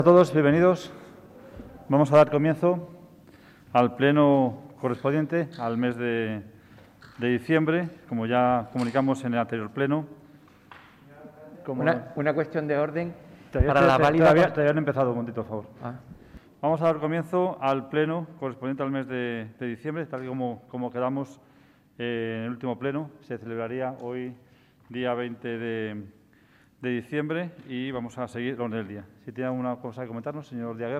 A todos, bienvenidos. Vamos a dar comienzo al pleno correspondiente al mes de diciembre, como ya comunicamos en el anterior pleno. Una cuestión de orden. Todavía no he empezado, un momentito, por favor. Ah. Vamos a dar comienzo al pleno correspondiente al mes de diciembre, tal y como quedamos en el último pleno. Se celebraría hoy, día 20 de diciembre, y vamos a seguir con el día. Si tiene alguna cosa que comentarnos, señor Diaguerra.